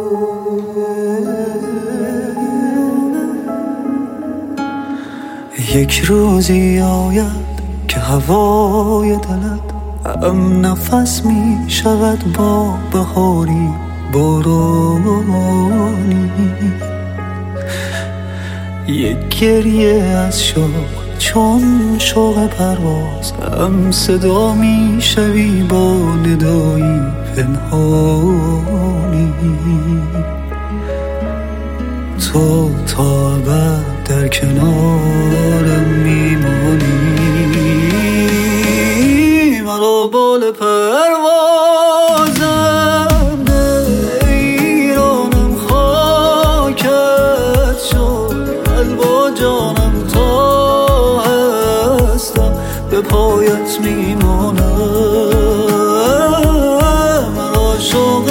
یک روزی آید که هوای دلت هم نفس می شود با بهاری بارانی. یک گریه از شوق چون شوق پرواز هم صدا می شوی با ندایی پنهانی. تو تا ابد در کنارم میمانی. مرا بال پروازم ده ایرانم خاکت شد. قلب و جانم تا هستم به پایت میمانم. مرا شوق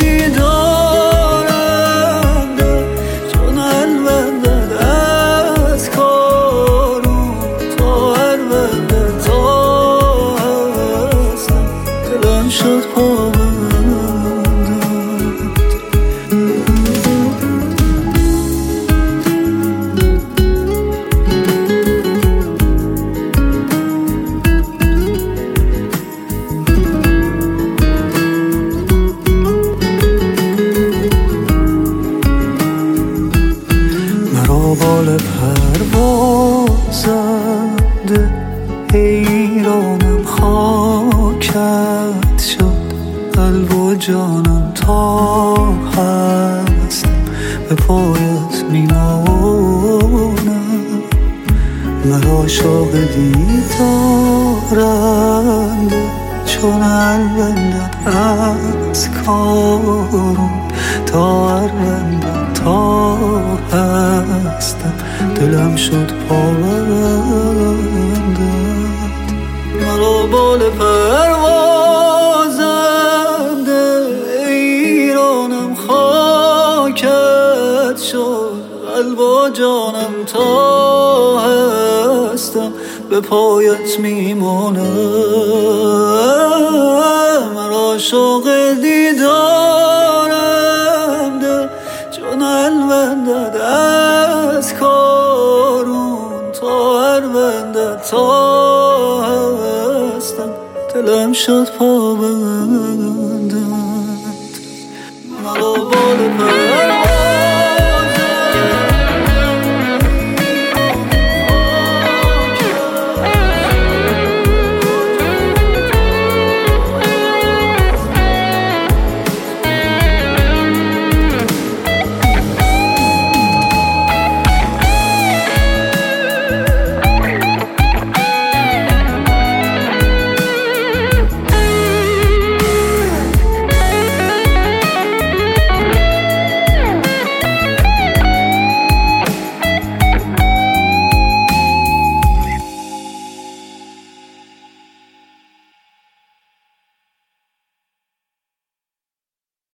دیدارم ده چون الوندد از کارو تا الونده تا هستم دلم شد پابندت. بال پروازم ده ایرانم خاکت شد. قلب و جانم تا هستم به پایت میمانم. مرا شوق دیدارم ده چون الوندد از کارون تا الوندد تا هستم دلم شد پابندت. مرا بال پروازم ده ایرانم خاکت شد. قلب و جانم تا هستم به پایت میمانم. مرا شوق دیدارم ده چون الوندد از کارون تا الوندد تا هستم دلم شد